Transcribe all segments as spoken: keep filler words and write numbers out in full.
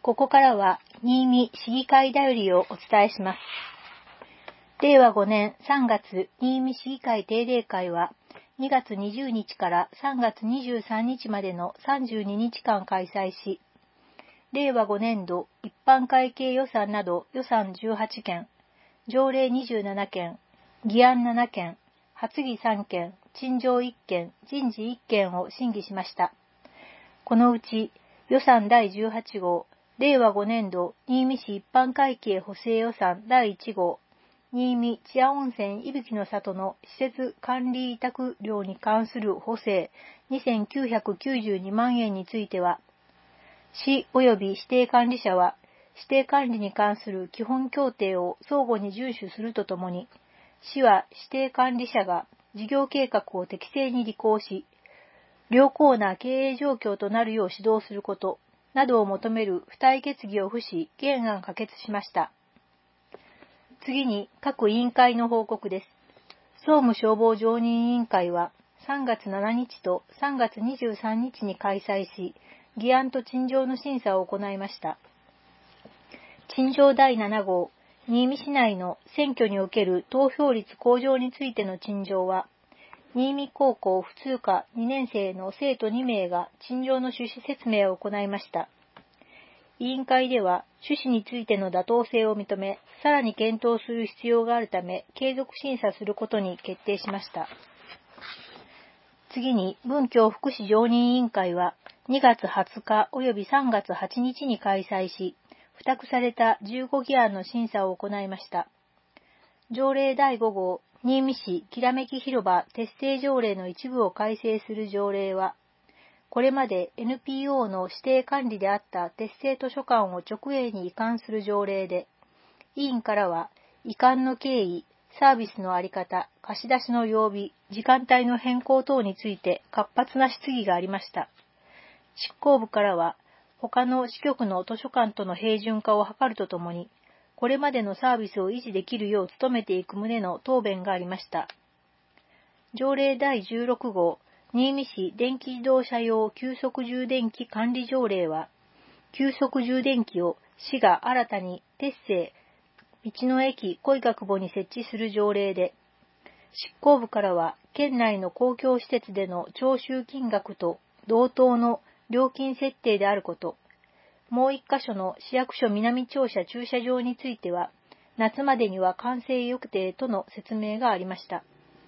ここからは新見市議会だよりをお伝えします。れいわごねんさんがつ新見市議会定例会はにがつにじゅうにちからさんがつにじゅうさんにちまでのさんじゅうににちかん開催し、れいわごねんど一般会計予算など予算じゅうはちけん、条例にじゅうななけん、議案ななけん、発議さんけん、陳情いっけん、人事いっけんを審議しました。このうち予算だいじゅうはちごう、れいわごねんど新見市一般会計補正予算だいいちごう、新見千屋温泉いびきの里の施設管理委託料に関する補正にせんきゅうひゃくきゅうじゅうにまんえんについては、市及び指定管理者は指定管理に関する基本協定を相互に遵守するとともに、市は指定管理者が事業計画を適正に履行し、良好な経営状況となるよう指導することなどを求める付帯決議を付し、原案可決しました。次に各委員会の報告です。総務消防常任委員会はさんがつしちにちとさんがつにじゅうさんにちに開催し、議案と陳情の審査を行いました。陳情だいななごう、新見市内の選挙における投票率向上についての陳情は、新見高校普通科にねんせいの生徒にめいが陳情の趣旨説明を行いました。委員会では趣旨についての妥当性を認め、さらに検討する必要があるため、継続審査することに決定しました。次に文教福祉常任委員会はにがつはつかおよびさんがつはちにちに開催し、付託されたじゅうごぎあんの審査を行いました。条例だいごごう、新見市きらめき広場鉄製条例の一部を改正する条例は、これまで エヌピーオー の指定管理であった鉄製図書館を直営に移管する条例で、委員からは移管の経緯、サービスのあり方、貸し出しの曜日、時間帯の変更等について活発な質疑がありました。執行部からは、他の市局の図書館との平準化を図るとともに、これまでのサービスを維持できるよう努めていく旨の答弁がありました。条例だいじゅうろくごう、新見市電気自動車用急速充電器管理条例は、急速充電器を市が新たに鉄製、道の駅恋学母に設置する条例で、執行部からは県内の公共施設での徴収金額と同等の料金設定であること、もう一箇所の市役所南庁舎駐車場については、夏までには完成予定との説明がありました。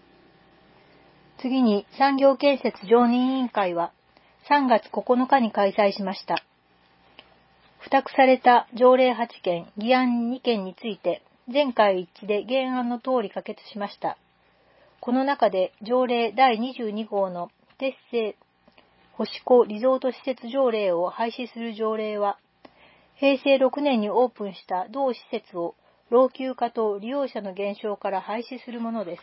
次に産業建設常任委員会はさんがつここのかに開催しました。付託された条例はちけん、議案にけんについて全会一致で原案の通り可決しました。この中で条例だいにじゅうにごうの鉄製星子リゾート施設条例を廃止する条例は、へいせいろくねんにオープンした同施設を老朽化と利用者の減少から廃止するものです。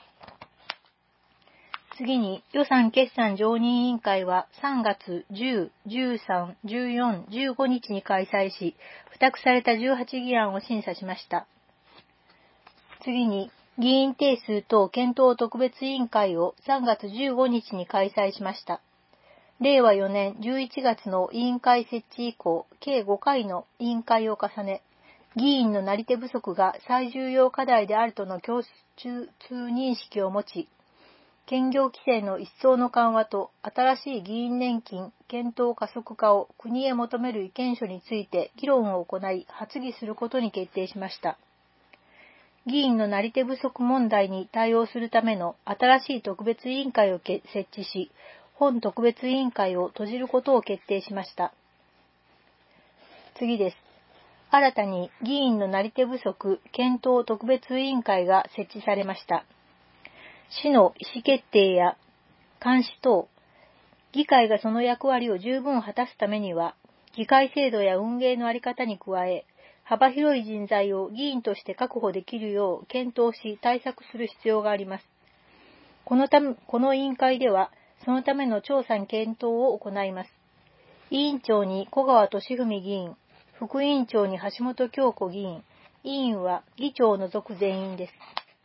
次に予算決算常任委員会はさんがつじゅう、じゅうさん、じゅうよん、じゅうごにちに開催し、付託されたじゅうはちぎあんを審査しました。次に議員定数等検討特別委員会をさんがつじゅうごにちに開催しました。れいわよねんじゅういちがつの委員会設置以降、計ごかいの委員会を重ね、議員のなり手不足が最重要課題であるとの共通認識を持ち、兼業規制の一層の緩和と新しい議員年金検討加速化を国へ求める意見書について議論を行い発議することに決定しました。議員のなり手不足問題に対応するための新しい特別委員会を設置し、本特別委員会を閉じることを決定しました。次です。新たに議員のなり手不足検討特別委員会が設置されました。市の意思決定や監視等、議会がその役割を十分果たすためには、議会制度や運営の在り方に加え、幅広い人材を議員として確保できるよう検討し対策する必要があります。このため、この委員会では、そのための調査検討を行います。委員長に小川俊文議員、副委員長に橋本京子議員、委員は議長を除く全員です。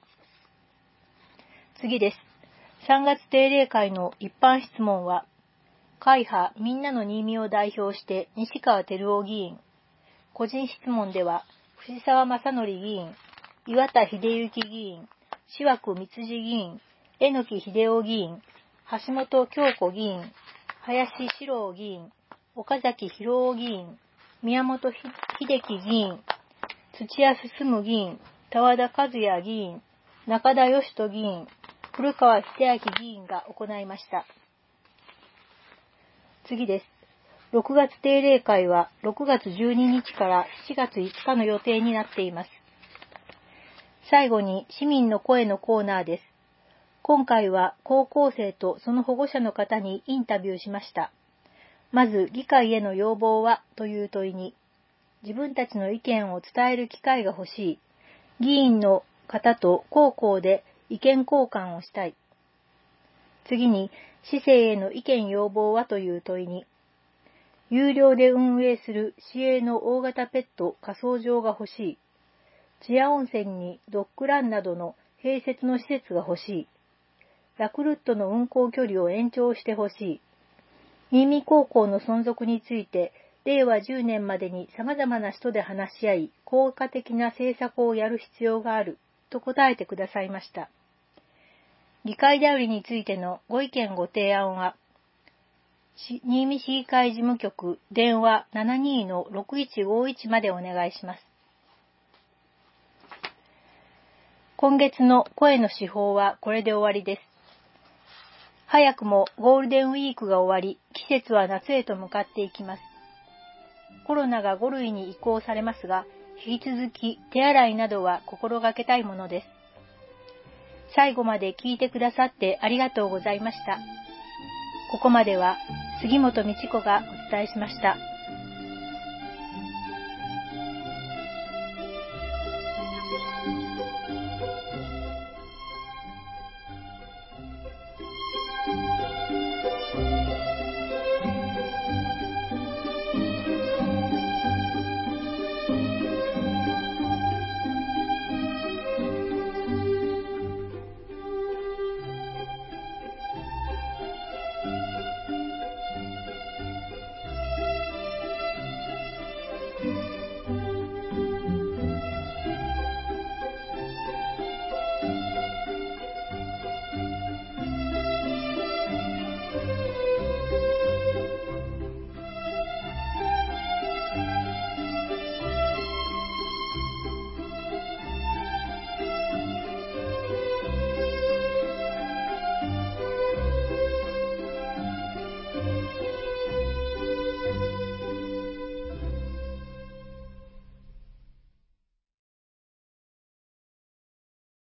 次です。さんがつ定例会の一般質問は、会派みんなの新見を代表して西川照夫議員、 個人質問では、藤沢正則議員、岩田秀幸議員、志枠光次議員、榎木秀夫議員、橋本京子議員、林史郎議員、岡崎博夫議員、宮本秀樹議員、土屋進議員、田和田和也議員、中田義人議員、古川秀明議員が行いました。次です。ろくがつ定例会はろくがつじゅうににちからしちがついつかの予定になっています。最後に市民の声のコーナーです。今回は高校生とその保護者の方にインタビューしました。まず、議会への要望はという問いに、自分たちの意見を伝える機会が欲しい。議員の方と高校で意見交換をしたい。次に、市政への意見要望はという問いに、有料で運営する市営の大型ペット火葬場が欲しい。千谷温泉にドッグランなどの併設の施設が欲しい。ラクルットの運行距離を延長して欲しい。新見高校の存続について、れいわじゅうねんまでに様々な人で話し合い、効果的な政策をやる必要がある、と答えてくださいました。議会だよりについてのご意見ご提案は、新見市議会事務局電話 ななにーのろくいちごいち までお願いします。今月の声の司法はこれで終わりです。早くもゴールデンウィークが終わり、季節は夏へと向かっていきます。コロナがごるいに移行されますが、引き続き手洗いなどは心がけたいものです。最後まで聞いてくださってありがとうございました。ここまでは杉本美智子がお伝えしました。